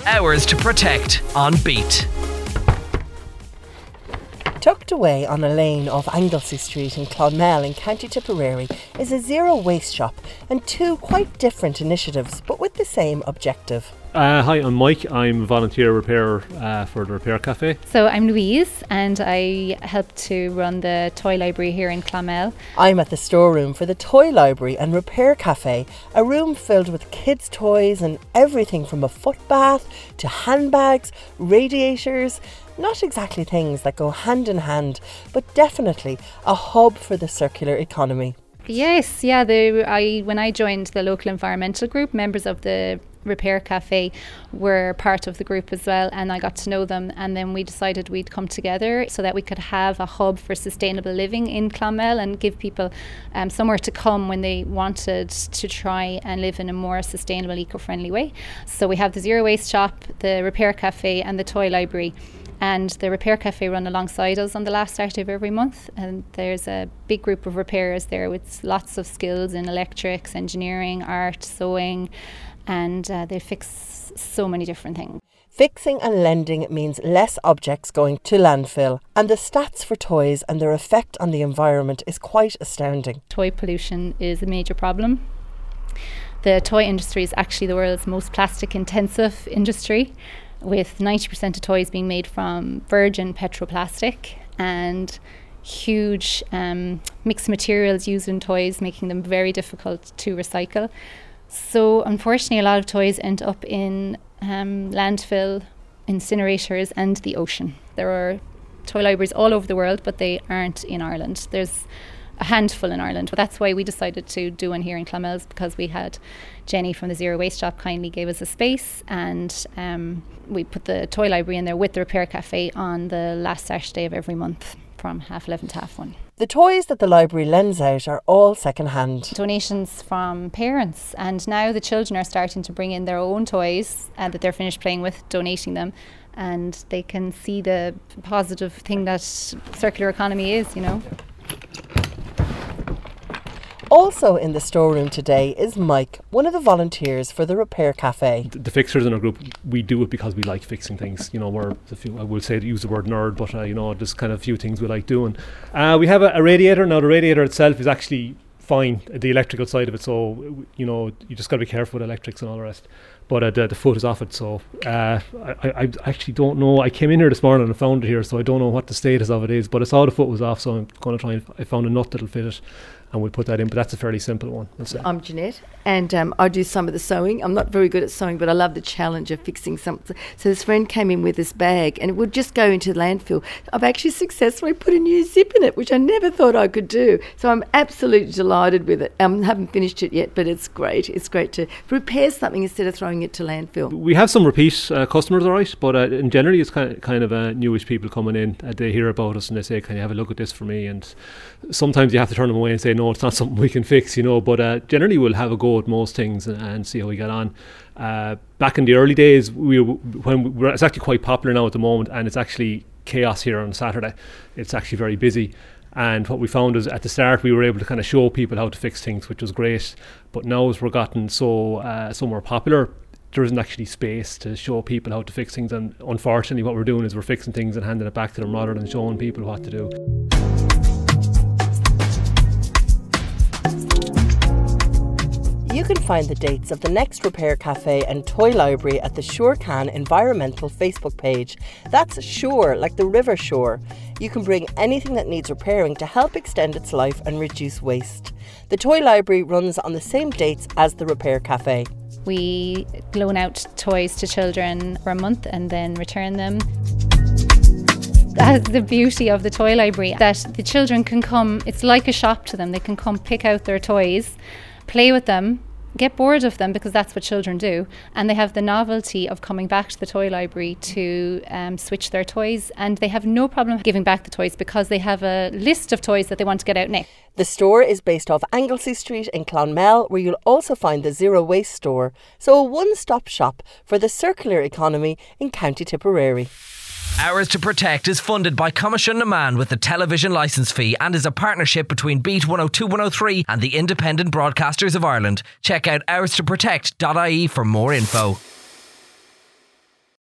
Hours to Protect on Beat. Tucked away on a lane off Anglesey Street in Clonmel in County Tipperary is a zero waste shop and two quite different initiatives but with the same objective. Hi, I'm Mike. I'm a volunteer repairer for the Repair Cafe. So I'm Louise and I help to run the toy library here in Clonmel. I'm at the storeroom for the Toy Library and Repair Cafe, a room filled with kids' toys and everything from a foot bath to handbags, radiators. Not exactly things that go hand in hand, but definitely a hub for the circular economy. Yes, yeah. When I joined the local environmental group, members of the Repair Cafe were part of the group as well, and I got to know them, and then we decided we'd come together so that we could have a hub for sustainable living in Clonmel and give people somewhere to come when they wanted to try and live in a more sustainable, eco-friendly way. So we have the Zero Waste Shop, the Repair Cafe and the Toy Library. And the Repair Cafe run alongside us on the last Saturday of every month, and there's a big group of repairers there with lots of skills in electrics, engineering, art, sewing, and they fix so many different things. Fixing and lending means less objects going to landfill, and the stats for toys and their effect on the environment is quite astounding. Toy pollution is a major problem. The toy industry is actually the world's most plastic intensive industry, with 90% of toys being made from virgin petroplastic and huge mixed materials used in toys, making them very difficult to recycle. So unfortunately, a lot of toys end up in landfill, incinerators and the ocean. There are toy libraries all over the world, but they aren't in Ireland. There's a handful in Ireland. That's why we decided to do one here in Clonmel, because we had Jenny from the Zero Waste Shop kindly gave us a space, and we put the toy library in there with the Repair Cafe on the last Saturday of every month from 11:30 to 1:30. The toys that the library lends out are all second-hand. Donations from parents, and now the children are starting to bring in their own toys that they're finished playing with, donating them, and they can see the positive thing that circular economy is, you know. Also in the storeroom today is Mike, one of the volunteers for the Repair Cafe. The fixers in our group, we do it because we like fixing things. You know, I will say use the word nerd, but there's kind of a few things we like doing. We have a radiator. Now the radiator itself is actually fine, the electrical side of it, so you just got to be careful with electrics and all the rest. But the foot is off it, so I actually don't know. I came in here this morning and found it here, so I don't know what the status of it is, but I saw the foot was off, so I'm going to try and I found a nut that'll fit it, and we'll put that in, but that's a fairly simple one. I'm Jeanette, and I do some of the sewing. I'm not very good at sewing, but I love the challenge of fixing something. So this friend came in with this bag, and it would just go into the landfill. I've actually successfully put a new zip in it, which I never thought I could do. So I'm absolutely delighted with it. I haven't finished it yet, but it's great. It's great to repair something instead of throwing it to landfill. We have some repeat customers, all right, but in generally it's kind of newish people coming in. They hear about us and they say, "Can you have a look at this for me?" And sometimes you have to turn them away and say, "No, it's not something we can fix," But generally we'll have a go at most things and see how we get on. Back in the early days, it's actually quite popular now at the moment, and it's actually chaos here on Saturday. It's actually very busy. And what we found is at the start we were able to kind of show people how to fix things, which was great. But now as we're gotten so more popular, there isn't actually space to show people how to fix things. And unfortunately what we're doing is we're fixing things and handing it back to them rather than showing people what to do. You can find the dates of the next Repair Cafe and Toy Library at the Surecan Environmental Facebook page. That's Shore, like the river shore. You can bring anything that needs repairing to help extend its life and reduce waste. The Toy Library runs on the same dates as the Repair Cafe. We loan out toys to children for a month and then return them. That's the beauty of the Toy Library, that the children can come, it's like a shop to them. They can come pick out their toys, play with them, get bored of them, because that's what children do, and they have the novelty of coming back to the Toy Library to switch their toys, and they have no problem giving back the toys because they have a list of toys that they want to get out next. The store is based off Anglesey Street in Clonmel, where you'll also find the Zero Waste store, so a one-stop shop for the circular economy in County Tipperary. Hours to Protect is funded by Commission Naman with the television licence fee and is a partnership between Beat 102-103 and the Independent Broadcasters of Ireland. Check out hourstoprotect.ie for more info.